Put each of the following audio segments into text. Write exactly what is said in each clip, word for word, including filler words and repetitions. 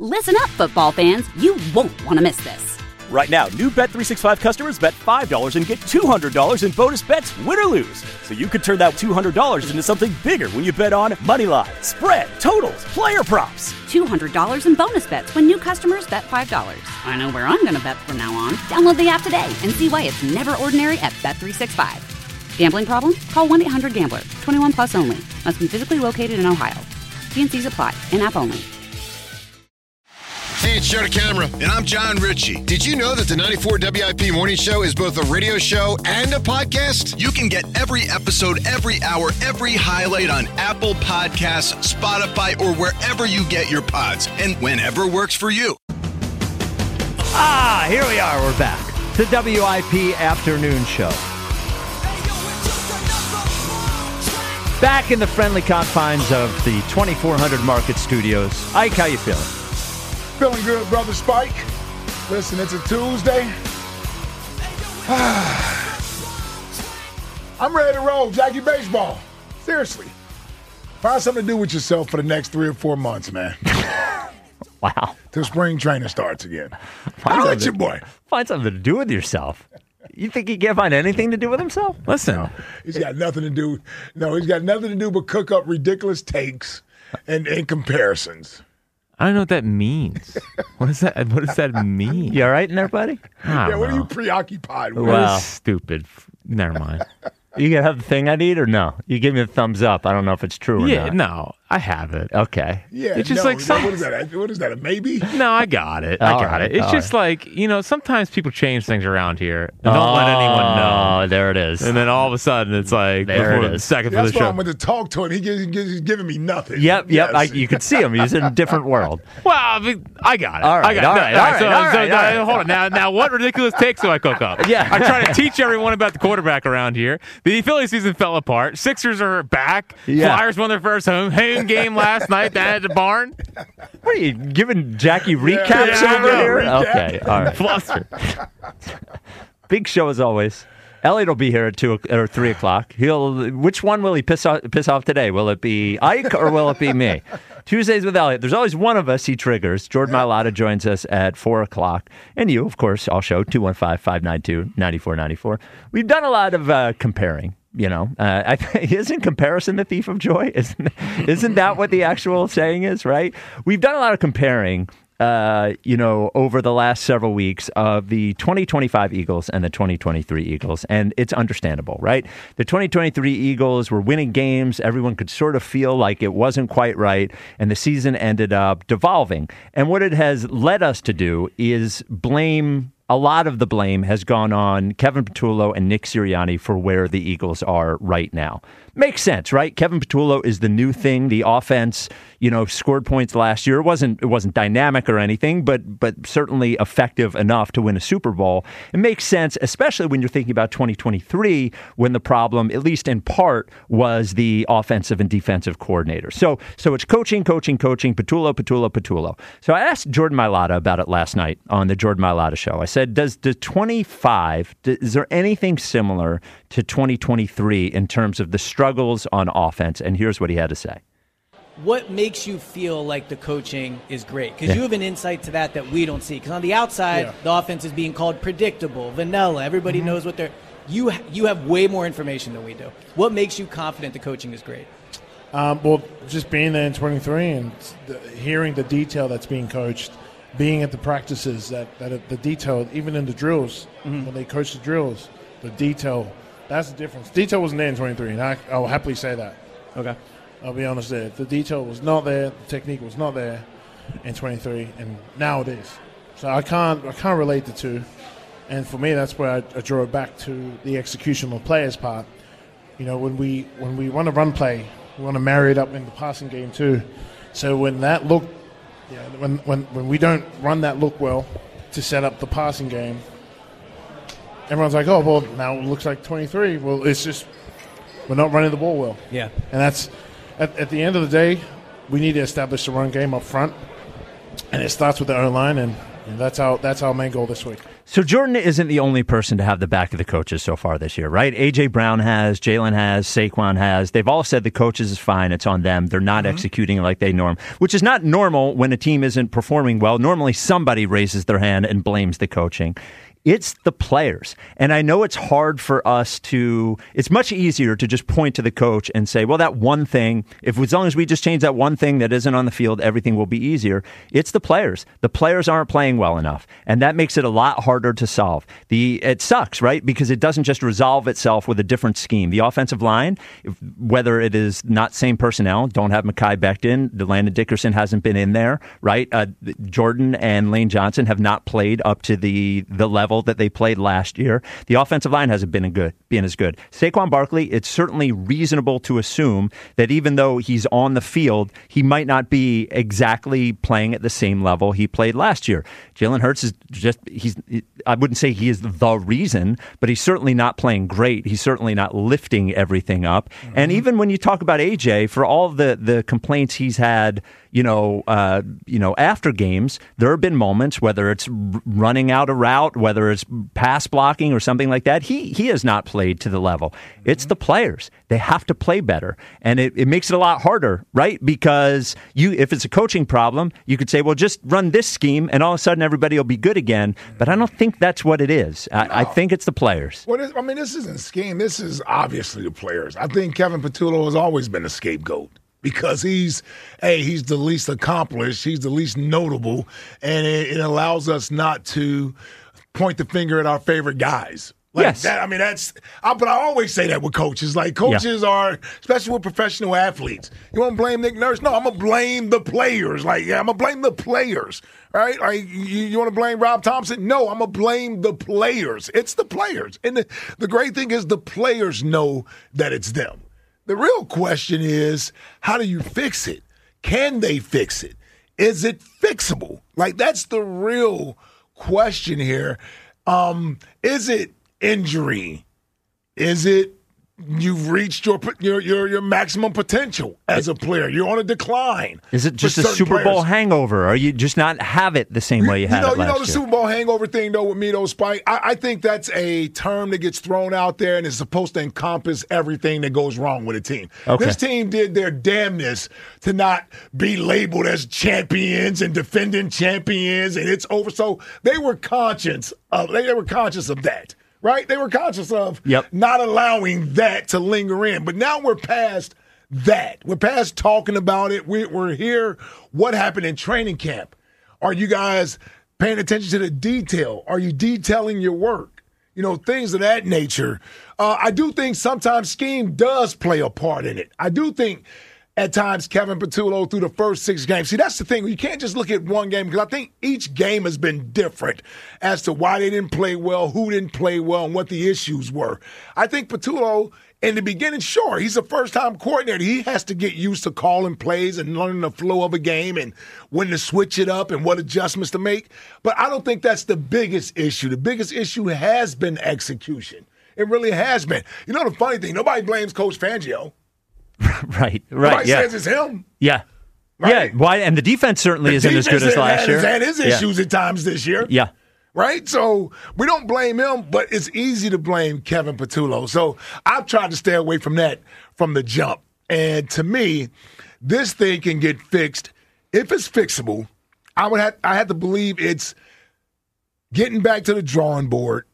Listen up, football fans. You won't want to miss this. Right now, new Bet three sixty-five customers bet five dollars and get two hundred dollars in bonus bets, win or lose. So you could turn that two hundred dollars into something bigger when you bet on money line, spread, totals, player props. two hundred dollars in bonus bets when new customers bet five dollars. I know where I'm going to bet from now on. Download the app today and see why it's never ordinary at Bet three sixty-five. Gambling problem? Call one eight hundred gambler. twenty-one plus only. Must be physically located in Ohio. T and C's apply. In-app only. Hey, it's Joe DeCamara, and I'm John Ritchie. Did you know that the ninety-four W I P Morning Show is both a radio show and a podcast? You can get every episode, every hour, every highlight on Apple Podcasts, Spotify, or wherever you get your pods, and whenever works for you. Ah, here we are. We're back. The W I P Afternoon Show. Back in the friendly confines of the twenty-four hundred Market Studios. Ike, how you feeling? Feeling good, Brother Spike. Listen, it's a Tuesday. I'm ready to roll, Jackie Baseball. Seriously. Find something to do with yourself for the next three or four months, man. Wow. Till spring training starts again. Find I'll let your boy. Find something to do with yourself. You think he can't find anything to do with himself? Listen. No, he's got nothing to do. No, he's got nothing to do but cook up ridiculous takes and, and comparisons. I don't know what that means. What does that What does that mean? You all right in there, buddy? Yeah, what know. Are you preoccupied with? Well, stupid. Never mind. You gonna have the thing I need or no? You give me a thumbs up. I don't know if it's true or yeah, not. no, I have it. Okay. Yeah, it's just no, like some... what is that? What is that? A maybe? No, I got it. I all got right, it. It's just right. like, you know, sometimes people change things around here and don't let anyone know. Oh, there it is. And then all of a sudden, it's like there before it the is. second That's for the why show. I'm going to talk to him. He gives, he gives, he's giving me nothing. Yep, yep. Yes. I, you can see him. He's in a different world. Well, I, mean, I got it. All right, I got all it. right, No, all so, right, all so, right, now, all right. hold on. Now, now, what ridiculous takes do I cook up? Yeah. I'm trying to teach everyone about the quarterback around here. The Philly season fell apart. Sixers are back. Yeah. Flyers won their first home home game last night down at the barn. What are you giving Jackie recaps Yeah, over yeah, here? recap. Okay, all right. Fluster. Big show as always. Elliot will be here at two or three o'clock. He'll. Which one will he piss off, piss off today? Will it be Ike or will it be me? Tuesdays with Elliot. There's always one of us he triggers. Jordan Mailata joins us at four o'clock, and you, of course, all show two one five, five nine two, nine four nine four. We've done a lot of uh, comparing. You know, uh, I th- isn't comparison the thief of joy? Isn't isn't that what the actual saying is? Right? We've done a lot of comparing. Uh, you know, over the last several weeks of the twenty twenty-five Eagles and the twenty twenty-three Eagles. And it's understandable, right? The twenty twenty-three Eagles were winning games. Everyone could sort of feel like it wasn't quite right. And the season ended up devolving. And what it has led us to do is blame. A lot of the blame has gone on Kevin Patullo and Nick Sirianni for where the Eagles are right now. Makes sense, right? Kevin Patullo is the new thing. The offense, you know, scored points last year. It wasn't it wasn't dynamic or anything, but but certainly effective enough to win a Super Bowl. It makes sense, especially when you're thinking about twenty twenty-three, when the problem, at least in part, was the offensive and defensive coordinator. So so it's coaching, coaching, coaching, Patullo, Patullo, Patullo. So I asked Jordan Mailata about it last night on the Jordan Mailata Show. I said, does the twenty-five, is there anything similar to twenty twenty-three in terms of the struggles on offense? And here's what he had to say. What makes you feel like the coaching is great? Because yeah. you have an insight to that that we don't see. Because on the outside, yeah. the offense is being called predictable, vanilla. Everybody mm-hmm. knows what they're – you you have way more information than we do. What makes you confident the coaching is great? Um, well, just being there in twenty-three and the, hearing the detail that's being coached, being at the practices, that, that the detail, even in the drills, mm-hmm. when they coach the drills, the detail – that's the difference. Detail wasn't there in twenty-three, and I, I'll happily say that. Okay. I'll be honest there. The detail was not there, the technique was not there in twenty-three, and now it is. So I can't I can't relate the two. And for me, that's where I, I draw it back to the execution of the players' part. You know, when we when we want to run play, we want to marry it up in the passing game too. So when that look, yeah, when, when, when we don't run that look well to set up the passing game, everyone's like, oh, well, now it looks like twenty-three. Well, it's just we're not running the ball well. Yeah. And that's, at, at the end of the day, we need to establish the run game up front, and it starts with the O-line, and, and that's our, that's our main goal this week. So Jordan isn't the only person to have the back of the coaches so far this year, right? A J. Brown has, Jalen has, Saquon has. They've all said the coaches is fine. It's on them. They're not mm-hmm. executing like they norm, which is not normal when a team isn't performing well. Normally somebody raises their hand and blames the coaching. It's the players. And I know it's hard for us to, it's much easier to just point to the coach and say, well, that one thing, if as long as we just change that one thing that isn't on the field, everything will be easier. It's the players. The players aren't playing well enough. And that makes it a lot harder to solve. The It sucks, right? Because it doesn't just resolve itself with a different scheme. The offensive line, if, whether it is not same personnel, don't have Mekhi Becton, Landon Dickerson hasn't been in there, right? Uh, Jordan and Lane Johnson have not played up to the, the level that they played last year. The offensive line hasn't been good, been as good. Saquon Barkley, it's certainly reasonable to assume that even though he's on the field, he might not be exactly playing at the same level he played last year. Jalen Hurts is just, he's, I wouldn't say he is the reason, but he's certainly not playing great. He's certainly not lifting everything up. Mm-hmm. And even when you talk about A J, for all the, the complaints he's had, you know, uh, you know, after games, there have been moments, whether it's r- running out a route, whether it's pass blocking or something like that, he he has not played to the level. Mm-hmm. It's the players. They have to play better. And it, it makes it a lot harder, right? Because you, if it's a coaching problem, you could say, well, just run this scheme and all of a sudden everybody will be good again. But I don't think that's what it is. I, no. I think it's the players. Well, this, I mean, this isn't scheme. This is obviously the players. I think Kevin Patullo has always been a scapegoat. Because he's, hey, he's the least accomplished, he's the least notable, and it, it allows us not to point the finger at our favorite guys. Like yes. that, I mean, that's, I, but I always say that with coaches. Like, coaches yeah. are, especially with professional athletes, you want to blame Nick Nurse? No, I'm going to blame the players. Like, yeah, I'm going to blame the players, right? Like, you, you want to blame Rob Thompson? No, I'm going to blame the players. It's the players. And the, the great thing is the players know that it's them. The real question is, how do you fix it? Can they fix it? Is it fixable? Like, that's the real question here. Um, is it injury? Is it you've reached your your your, your maximum potential as a player? You're on a decline. Is it just a Super Bowl players. hangover? Or you just not have it the same way you, you had know, it last You know the year? Super Bowl hangover thing, though, with me, though, Spike? I, I think that's a term that gets thrown out there and is supposed to encompass everything that goes wrong with a team. Okay. This team did their damnness to not be labeled as champions and defending champions, and it's over. So they were conscious of, they were conscious of that. Right? They were conscious of yep. not allowing that to linger in. But now we're past that. We're past talking about it. We, we're here. What happened in training camp? Are you guys paying attention to the detail? Are you detailing your work? You know, things of that nature. Uh, I do think sometimes scheme does play a part in it. I do think at times Kevin Patullo through the first six games. See, that's the thing. You can't just look at one game because I think each game has been different as to why they didn't play well, who didn't play well, and what the issues were. I think Patullo, in the beginning, sure, he's a first-time coordinator. He has to get used to calling plays and learning the flow of a game and when to switch it up and what adjustments to make. But I don't think that's the biggest issue. The biggest issue has been execution. It really has been. You know the funny thing, nobody blames Coach Fangio. Right, right. Nobody yeah. says it's him. Yeah. Right? Yeah. Why? And the defense certainly the isn't defense as good as last had, year. Has had his issues yeah. at times this year. Yeah. Right? So we don't blame him, but it's easy to blame Kevin Patullo. So I've tried to stay away from that from the jump. And to me, this thing can get fixed. If it's fixable, I would have I had to believe it's getting back to the drawing board,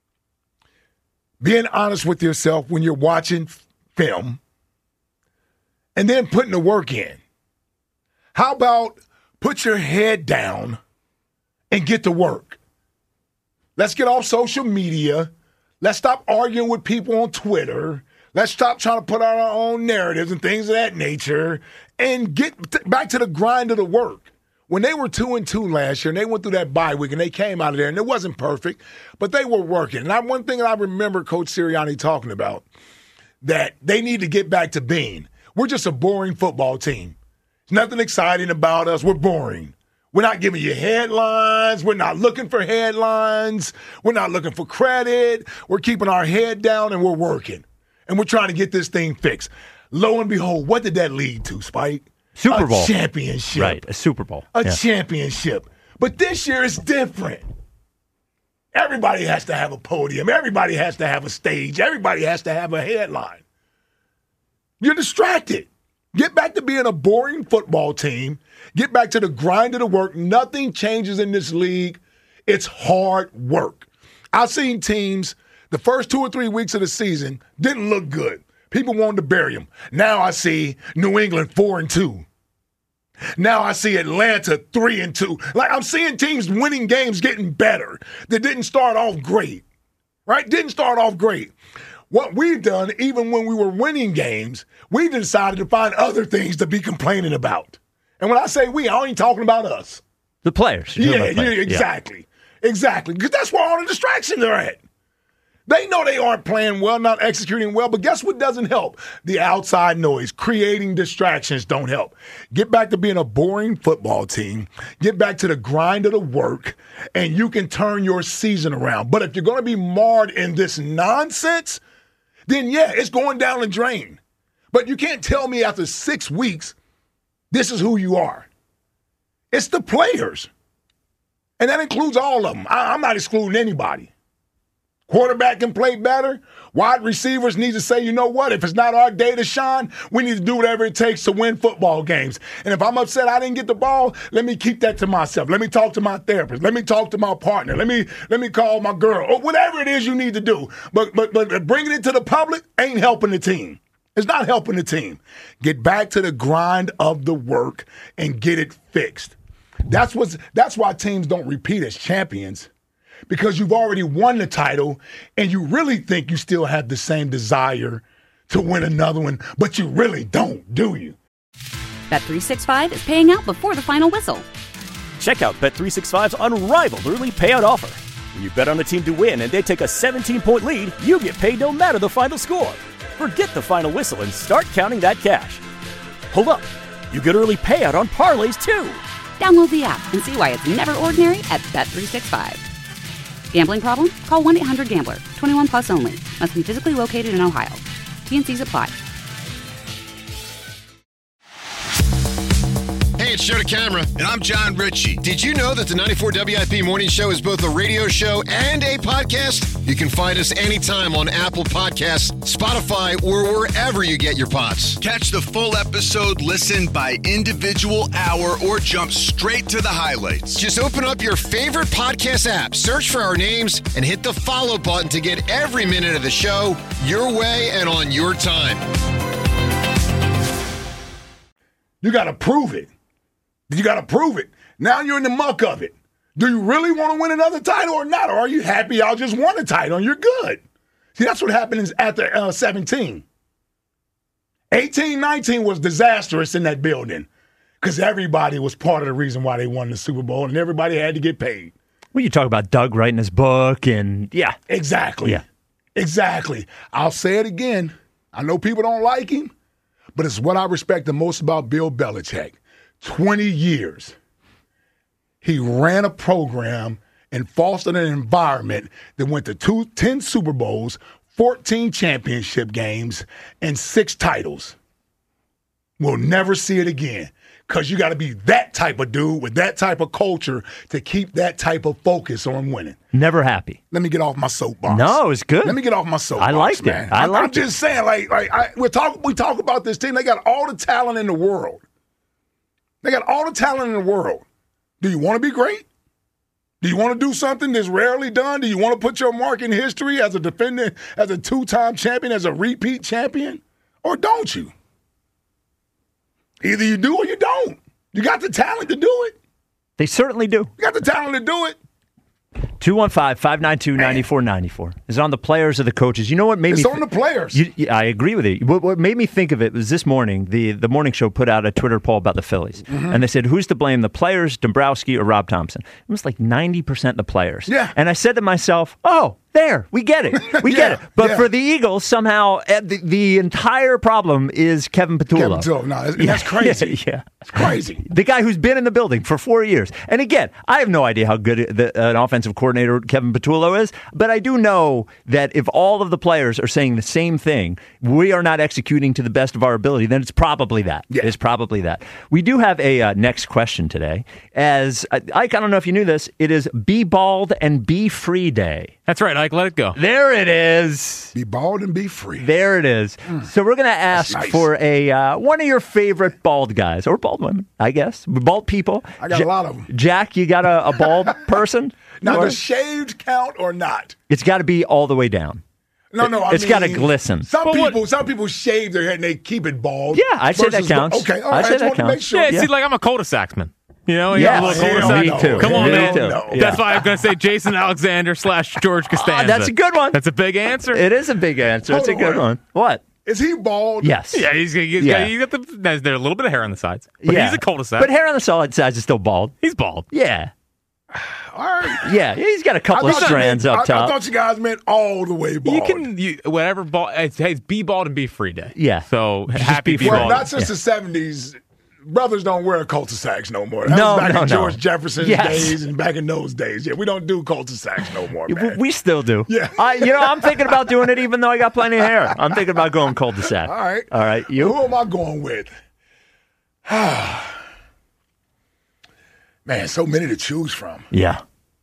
being honest with yourself when you're watching film, and then putting the work in. How about put your head down and get to work? Let's get off social media. Let's stop arguing with people on Twitter. Let's stop trying to put out our own narratives and things of that nature and get t- back to the grind of the work. When they were two and two last year and they went through that bye week and they came out of there and it wasn't perfect, but they were working. And I, one thing that I remember Coach Sirianni talking about, that they need to get back to being. We're just a boring football team. There's nothing exciting about us. We're boring. We're not giving you headlines. We're not looking for headlines. We're not looking for credit. We're keeping our head down and we're working. And we're trying to get this thing fixed. Lo and behold, what did that lead to, Spike? Super Bowl. A championship. Right, a Super Bowl. A yeah. championship. But this year is different. Everybody has to have a podium. Everybody has to have a stage. Everybody has to have a headline. You're distracted. Get back to being a boring football team. Get back to the grind of the work. Nothing changes in this league. It's hard work. I've seen teams, the first two or three weeks of the season, didn't look good. People wanted to bury them. Now I see New England four and two. Now I see Atlanta three and two. Like, I'm seeing teams winning games getting better that didn't start off great, right? Didn't start off great. What we've done, even when we were winning games, we decided to find other things to be complaining about. And when I say we, I ain't talking about us. The players. Yeah, the players. yeah, exactly. Yeah. Exactly. Because that's where all the distractions are at. They know they aren't playing well, not executing well, but guess what doesn't help? The outside noise. Creating distractions don't help. Get back to being a boring football team. Get back to the grind of the work, and you can turn your season around. But if you're going to be marred in this nonsense, then yeah, it's going down the drain. But you can't tell me after six weeks, this is who you are. It's the players. And that includes all of them. I, I'm not excluding anybody. Quarterback can play better. Wide receivers need to say, you know what, if it's not our day to shine, we need to do whatever it takes to win football games. And if I'm upset I didn't get the ball, let me keep that to myself. Let me talk to my therapist. Let me talk to my partner. Let me let me call my girl. Or whatever it is you need to do. But but but bringing it to the public ain't helping the team. It's not helping the team. Get back to the grind of the work and get it fixed. That's what's that's why teams don't repeat as champions. Because you've already won the title and you really think you still have the same desire to win another one, but you really don't, do you? Bet three sixty-five is paying out before the final whistle. Check out Bet three sixty-five's unrivaled early payout offer. When you bet on a team to win and they take a seventeen-point lead, you get paid no matter the final score. Forget the final whistle and start counting that cash. Hold up. You get early payout on parlays, too. Download the app and see why it's never ordinary at Bet three sixty-five. Gambling problem? Call one eight hundred gambler. twenty-one plus only. Must be physically located in Ohio. T and C's apply. Hey, it's Joe DeCamara. And I'm John Ritchie. Did you know that the ninety-four W I P Morning Show is both a radio show and a podcast? You can find us anytime on Apple Podcasts, Spotify, or wherever you get your pods. Catch the full episode, listen by individual hour, or jump straight to the highlights. Just open up your favorite podcast app, search for our names, and hit the follow button to get every minute of the show your way and on your time. You got to prove it. You got to prove it. Now you're in the muck of it. Do you really want to win another title or not? Or are you happy y'all just won a title and you're good? See, that's what happened after uh, seventeen. eighteen, nineteen was disastrous in that building because everybody was part of the reason why they won the Super Bowl and everybody had to get paid. Well, you talk about Doug writing his book and, yeah. Exactly. Yeah. Exactly. I'll say it again. I know people don't like him, but it's what I respect the most about Bill Belichick. twenty years. He ran a program and fostered an environment that went to two, ten Super Bowls, fourteen championship games, and six titles. We'll never see it again because you got to be that type of dude with that type of culture to keep that type of focus on winning. Never happy. Let me get off my soapbox. No, it's good. Let me get off my soapbox. I liked man. it. I I'm, liked I'm just it. saying, like, like I, we talk, we talk about this team. They got all the talent in the world. They got all the talent in the world. Do you want to be great? Do you want to do something that's rarely done? Do you want to put your mark in history as a defendant, as a two-time champion, as a repeat champion? Or don't you? Either you do or you don't. You got the talent to do it. They certainly do. You got the talent to do it. two one five, five nine two, nine four nine four. Is it on the players or the coaches? You know what made it's me... It's on the players. You, you, I agree with you. What, what made me think of it was this morning, the, the morning show put out a Twitter poll about the Phillies. Mm-hmm. And they said, who's to blame, the players, Dombrowski, or Rob Thompson? It was like ninety percent the players. Yeah. And I said to myself, oh, There, we get it. We Yeah, get it. But yeah. for the Eagles, somehow uh, the, the entire problem is Kevin Patullo. Kevin Patullo, no, that's- that's crazy. yeah, It's crazy. the guy who's been in the building for four years. And again, I have no idea how good the, an offensive coordinator Kevin Patullo is, but I do know that if all of the players are saying the same thing, we are not executing to the best of our ability, then it's probably that. Yeah. It's probably that. We do have a uh, next question today. As Ike, I don't know if you knew this, it is Be Bald and Be Free Day. That's right, Ike. Let it go. There it is. Be bald and be free. There it is. So we're going to ask nice. for a uh, one of your favorite bald guys or bald women, I guess. Bald people. I got a lot of 'em. Jack, you got a, a bald person? Now, Or- does shaved count or not? it's got to be all the way down. No, no. I It's mean, gotta glisten. Some But what- people, some people shave their head and they keep it bald. Yeah, I'd say that versus- counts. Okay, all I'd right. say I just that wanted to make counts. sure. Yeah, Yeah. see, like I'm a cul-de-saxman. You know, you Yes. got a little Hell cul-de-sac. no. Me too. Come on, Me man. too. No. Yeah. That's why I'm going to say Jason Alexander slash George Costanza. that's a good one. That's a big answer. It is a big answer. It's a Hold good on. one. What? Is he bald? Yes. Yeah, he's, he's, Yeah. got, he's got the. There's, there's a little bit of hair on the sides, but yeah. he's a cul-de-sac. But hair on the solid sides is still bald. He's bald. Yeah. All right. Yeah. He's got a I couple of thought you strands meant- up I, I top. thought you guys meant all the way bald. You can you, whatever bald. It's, hey, it's be bald and be free day. Yeah. So Just happy be be Well, bald. not since the seventies. Brothers don't wear cul-de-sacs no more. That No, was back no, in no. George Jefferson's Yes. days and back in those days. Yeah, we don't do cul-de-sacs no more, W- man. We still do. Yeah. I, you know, I'm thinking about doing it even though I got plenty of hair. I'm thinking about going cul-de-sac. All right. All right. You? Who am I going with? Man, so many to choose from. Yeah.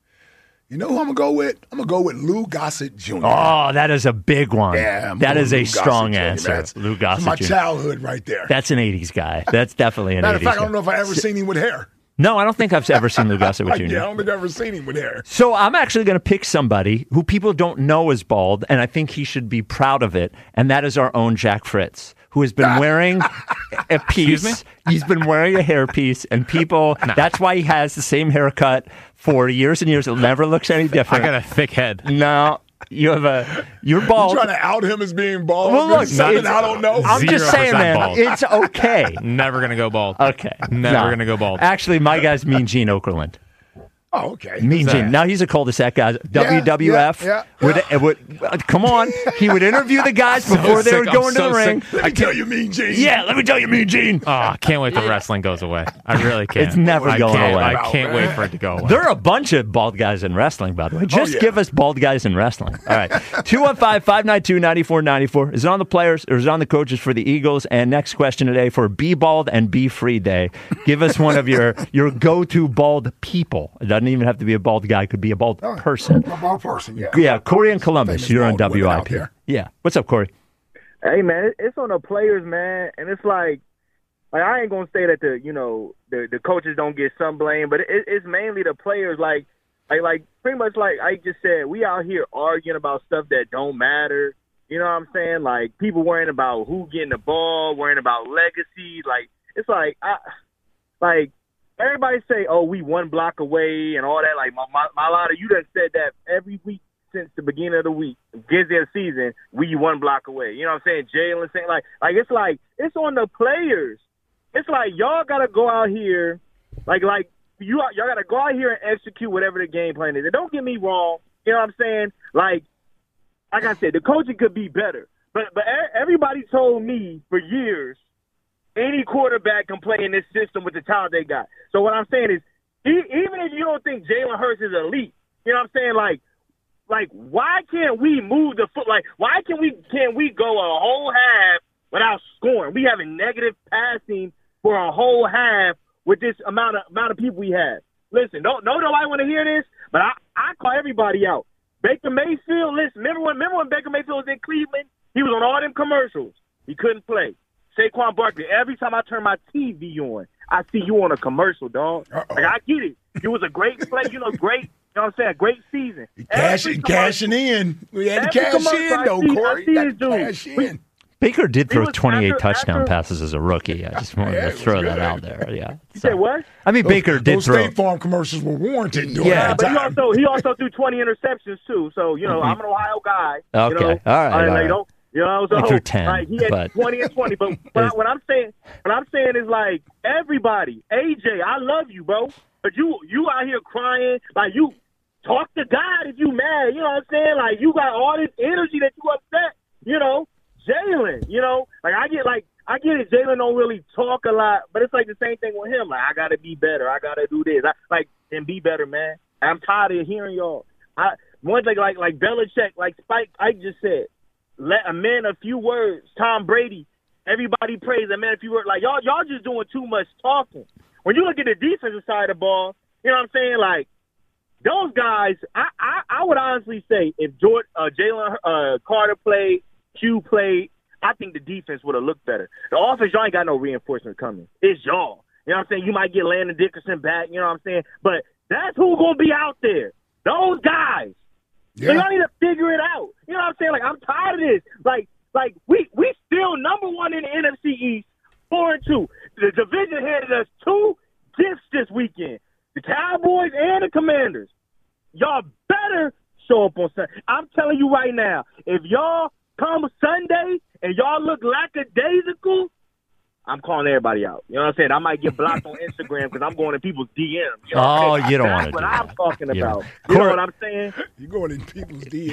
You know who I'm going to go with? I'm going to go with Lou Gossett Junior Oh, that is a big one. Yeah, I'm that going is with a Lou strong Gossett Junior, answer. man. That's- Lou that's Gossett my Junior childhood right there. That's an eighties guy. That's definitely an Matter of eighties fact, I guy. don't know if I ever seen him with hair. No, I don't think I've ever seen Lou Gossett with Yeah, I Junior don't think I've ever seen him with hair. So I'm actually going to pick somebody who people don't know is bald, and I think he should be proud of it, and that is our own Jack Fritz, who has been wearing a piece. Excuse He's been wearing a hairpiece, and people, that's why he has the same haircut for years and years. It never looks any I different. got a thick head. No, you have a, you're You bald. trying to out him as being bald? Well, look, This is something it's- I don't know. I'm just zero saying, percent man, bald. it's okay. Never gonna go bald. Okay. Never No. gonna go bald. Actually, my guy's Mean Gene Okerlund. Oh, okay. Mean that? Gene. Now he's a cul-de-sac guy. W W F. yeah, Would, would, uh, come on. He would interview the guys before they sick. would I'm go into so the ring. Let me tell you, Mean Gene. Yeah, let me tell you, Mean Gene. Oh, I can't wait till wrestling goes away. I really can't. It's never I going can't, away. I can't wait for it to go away. There are a bunch of bald guys in wrestling, by the way. Just yeah. give us bald guys in wrestling. All right. two one five, five nine two, nine four nine four. Is it on the players or is it on the coaches for the Eagles? And next question today for Be Bald and Be Free Day. Give us one of your, your go-to bald people. It doesn't even have to be a bald guy. It could be a bald person. A bald person, yeah. Yeah, Corey in Columbus. Famous You're on bald women W I out P. there. Yeah. What's up, Corey? Hey man, it- it's on the players, man, and it's like, like I ain't gonna say that the you know the the coaches don't get some blame, but it, it's mainly the players. Like, like, like pretty much like I just said, we out here arguing about stuff that don't matter. You know what I'm saying? Like people worrying about who getting the ball, worrying about legacy. Like it's like, I, like everybody say, oh, we one block away and all that. Like my my, my lot of you done said that every week since the beginning of the week, beginning of the season, we one block away. You know what I'm saying? Jalen saying like, like it's like it's on the players. It's like y'all gotta go out here, like like you y'all gotta go out here and execute whatever the game plan is. And don't get me wrong, you know what I'm saying? Like, like I said, the coaching could be better, but but everybody told me for years any quarterback can play in this system with the talent they got. So what I'm saying is, even if you don't think Jalen Hurts is elite, you know what I'm saying? Like, like why can't we move the foot? Like, why can we can't we go a whole half without scoring? We having negative passing for a whole half with this amount of amount of people we have. Listen, don't no nobody want to hear this, but I, I call everybody out. Baker Mayfield, listen, remember when remember when Baker Mayfield was in Cleveland? He was on all them commercials. He couldn't play. Saquon Barkley, every time I turn my T V on, I see you on a commercial, dog. Uh-oh. Like I get it. It was a great play, you know, great, you know what I'm saying, great season. Cash, Every cashing in. We had to every cash commercial in, I though, see- I Corey. see Got this to dude. cash in. Baker did throw was twenty-eight after- touchdown after- passes as a rookie. I just wanted Yeah, to it was throw that good. out there. Yeah. You say what? I mean, Those- Baker did those throw. State Farm commercials were warranted during Yeah. that But he time. also he also threw twenty interceptions too. So you know I'm an Ohio guy. Okay. You know, All right, I, all like, right. don't, you know, so He threw ten, like he had but- twenty and twenty. But what, I- what I'm saying, what I'm saying is like everybody. A J, I love you, bro. But you you out here crying like you talk to God if you mad. You know what I'm saying? Like, you got all this energy that you upset. You know, Jalen, you know, like I get like, I get it. Jalen don't really talk a lot, but it's like the same thing with him. Like, I got to be better. I got to do this. I, like, and be better, man. I'm tired of hearing y'all. I One thing like, like Belichick, like Spike, I just said, let a man a few words. Tom Brady, everybody praise a man a few words. Like, y'all, y'all just doing too much talking. When you look at the defensive side of the ball, you know what I'm saying? Like, those guys, I, I, I would honestly say if George, uh, Jalen uh, Carter played, Q played, I think the defense would have looked better. The offense, y'all ain't got no reinforcement coming. It's y'all. You know what I'm saying? You might get Landon Dickerson back, you know what I'm saying? But that's who's going to be out there. Those guys. Yeah. So y'all need to figure it out. You know what I'm saying? Like, I'm tired of this. Like, like we we still number one in the N F C East, four and two. The division handed us two gifts this weekend. The Cowboys and the Commanders. Y'all better show up on Sunday. I'm telling you right now, if y'all come Sunday and y'all look lackadaisical, I'm calling everybody out. You know what I'm saying? I might get blocked on Instagram because I'm going in people's D Ms. You know oh, what you don't That's want to what do I'm that. talking You about. don't. You know Corey, what I'm saying? You're going in people's D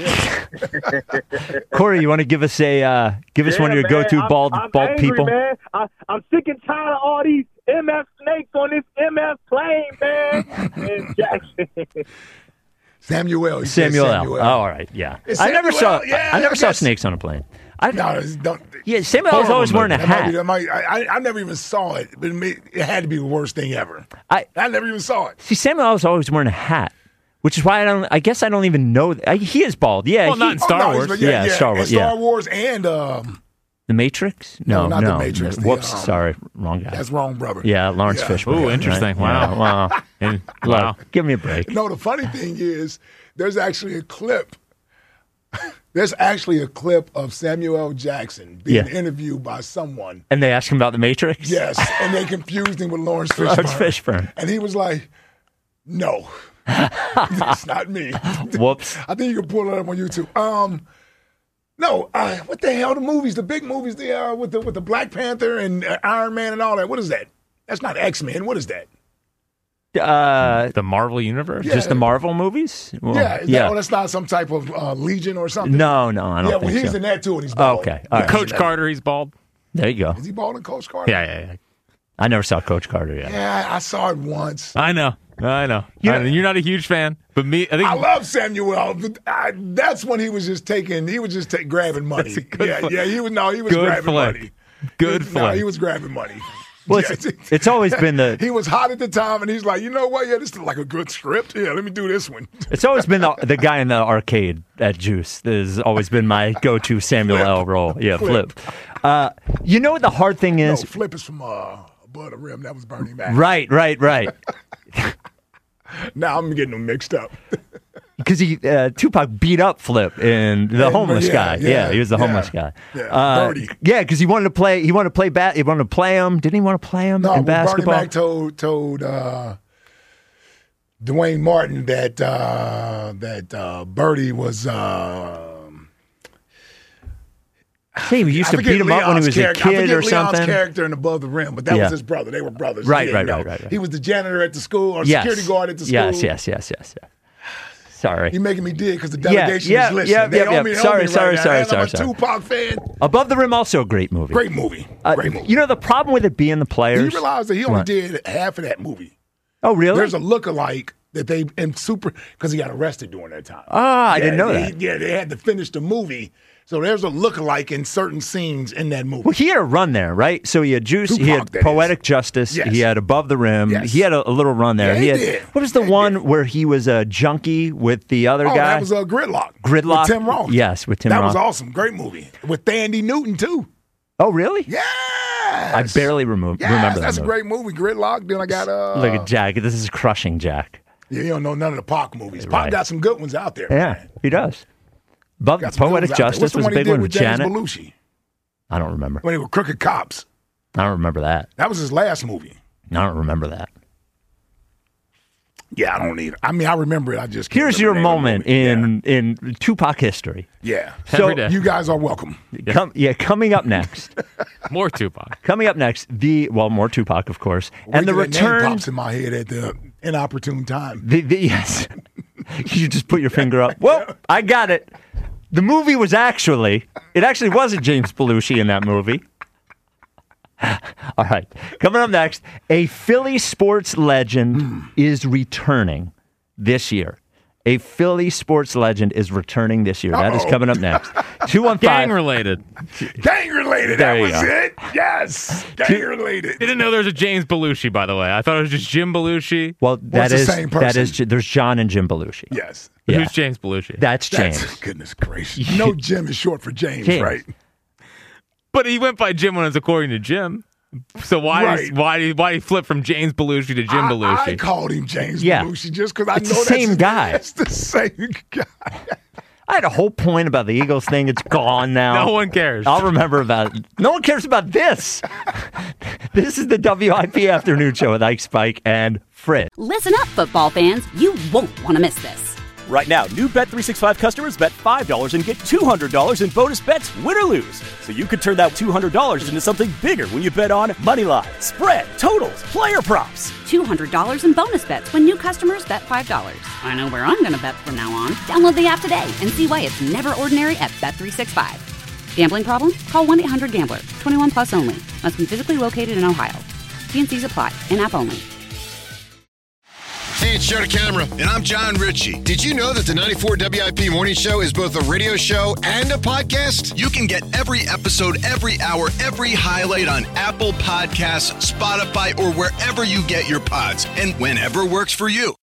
Ms. Corey, you want to give us a uh, give us Yeah, one of your man. go-to I'm, bald I'm bald angry, people? Man. I, I'm sick and tired of all these M F snakes on this M F plane, man. And Jackson. Samuel. Samuel. Samuel. Oh, all right. Yeah. It's I never Samuel, saw. yeah, I, I never I saw guess. snakes on a plane. I, No, don't. yeah, Samuel was always wearing a That might hat. be- that might- I, I, I never even saw it, but it, made, it had to be the worst thing ever. I I never even saw it. see. Samuel was always wearing a hat, which is why I don't. I guess I don't even know. I, he is bald. Yeah. Well, he- not in Star Oh, no, Wars. but Yeah, Star and Wars, Star yeah. Wars and um, The Matrix? No, No, not no. The Matrix, the, Whoops. um, sorry, wrong guy. that's wrong, brother. Yeah, Lawrence Yeah. Fishburne. Ooh, interesting. right? Wow. Yeah, wow. And, Look, wow. give me a break. No, the funny thing is, there's actually a clip. There's actually a clip of Samuel L. Jackson being Yeah. interviewed by someone. And they asked him about the Matrix. Yes, and they confused him with Lawrence Fishburne. Lawrence Fishburne. And he was like, "No, it's not me." Whoops. I think you can pull it up on YouTube. Um, no, uh, what the hell? The movies, the big movies, the uh, with the with the Black Panther and uh, Iron Man and all that. What is that? That's not X-Men. What is that? Uh, The Marvel Universe? Yeah. Just the Marvel movies? Well, yeah, is yeah. That, oh, that's not some type of uh, Legion or something. No, no, I don't yeah, think well, he's so. in that too, and he's Oh, bald. okay. All right. Coach Carter, he's bald. There you go. Is he bald in Coach Carter? Yeah, yeah, yeah. I never saw Coach Carter yet. Yeah, I saw it once. I know. I know. You I know- know. You're not a huge fan, but me, I think I love Samuel, but I, that's when he was just taking, he was just take, grabbing money. That's a good Yeah, flick. yeah, he was no, he was Good grabbing flick. money. Good he, No, flick. he was grabbing money. Well, Yeah, it's, it's always been the he was hot at the time, and he's like, you know what? Yeah, this is like a good script. Yeah, let me do this one. it's always been the, the guy in the arcade at Juice. This has always been my go-to Samuel Flip. L. role. Yeah, Flip. Flip. Uh, you know what the hard thing No, is? Flip is from uh, Above the Rim. That was Bernie Mac. Right, right, right. Now I'm getting them mixed up. Because he uh, Tupac beat up Flip in the And, homeless yeah, guy. Yeah, yeah, he was the yeah, homeless guy. yeah, uh, Birdie. yeah, because he wanted to play. He wanted to play bat. He wanted to play him. Didn't he want to play him No, in but Bernie basketball? Mac told told uh, Dwayne Martin that uh, that uh, Birdie was. Uh, See, he used I to forget beat him up when he Leon's was a character. I kid forget or Leon's something. character in Above the Rim, but that Yeah. was his brother. They were brothers. Right, He right, didn't right, know. right, right. He was the janitor at the school or Yes. security guard at the school. Yes, yes, yes, yes, yes. Sorry. You're making me dig because the Yeah, delegation yeah, is listening. yeah, they yeah, owe yeah. me, they owe Sorry, me sorry, right sorry, now. And I'm sorry, a Tupac fan. Above the Rim, also a great movie. Great movie. Uh, Great movie. You know the problem with it being the Do players. you realize that he only What? did half of that movie? Oh, really? There's a lookalike that they and super because he got arrested during that time. Ah, I Yeah, didn't know they- that. Yeah, they had to finish the movie, so there's a lookalike in certain scenes in that movie. Well, he had a run there, right? So he had Juice, he Tupac, had that Poetic Justice, Yes. he had Above the Rim, Yes. he had a, a little run there. Yeah, he had did. what was the He one did. where he was a junkie with the other Oh, guy? that was a Gridlock. Gridlock? with Tim Roth. Yes, with Tim That Roth. was awesome. Great movie with Thandie Newton too. Oh, really? Yes. I barely remo- Yes, remember that. that's a movie. great movie. Gridlock. Then I got uh. Look at Jack. This is crushing Jack. Yeah, you don't know none of the Pac movies. Pac Right. got some good ones out there. Yeah, man. he does. Above Got some good Poetic ones out there. Justice What's the was a one he big did one with with James Janet. Belushi I don't remember. when they were crooked cops? I don't remember that. That was his last movie. I don't remember that. Yeah, I don't either. I mean, I remember it. I just can't Here's remember your the name of the moment movie. in in Tupac history. Yeah. So Every day. You guys are welcome. com- yeah, coming up next. More Tupac. Coming up next, the well, more Tupac, of course, and the Wait till that name return. pops in my head at the inopportune time. The, the, yes, You just put your finger up. Well, I got it. The movie was actually, it actually wasn't James Belushi in that movie. All right. Coming up next, a Philly sports legend mm. is returning this year. A Philly sports legend is returning this year. Uh-oh. That is coming up next. two one five Gang related. Gang related. There that was go. it. Yes. Gang related. Didn't know there was a James Belushi, by the way. I thought it was just Jim Belushi. Well, that well, is the same person. that is there's John and Jim Belushi. Yes. Yeah. Who's James Belushi? That's James. That's, goodness gracious. No, Jim is short for James, James. right? But he went by Jim when it's according to Jim. So why right. did, why did why did he flip from James Belushi to Jim I, Belushi? I called him James yeah. Belushi just because I it's know the that's same guy. It's the same guy. I had a whole point about the Eagles thing. It's gone now. No one cares. I'll remember about it. No one cares about this. This is the W I P Afternoon Show with Ike Spike and Fritz. Listen up, football fans. You won't want to miss this. Right now, new Bet three sixty-five customers bet five dollars and get two hundred dollars in bonus bets, win or lose. So you could turn that two hundred dollars into something bigger when you bet on money line, spread, totals, player props. two hundred dollars in bonus bets when new customers bet five dollars. I know where I'm going to bet from now on. Download the app today and see why it's never ordinary at Bet three sixty-five. Gambling problem? Call one eight hundred gambler. twenty-one plus only. Must be physically located in Ohio. T and C's apply. In-app only. Hey, it's Joe DeCamera. And I'm John Ritchie. Did you know that the ninety-four W I P Morning Show is both a radio show and a podcast? You can get every episode, every hour, every highlight on Apple Podcasts, Spotify, or wherever you get your pods, and whenever works for you.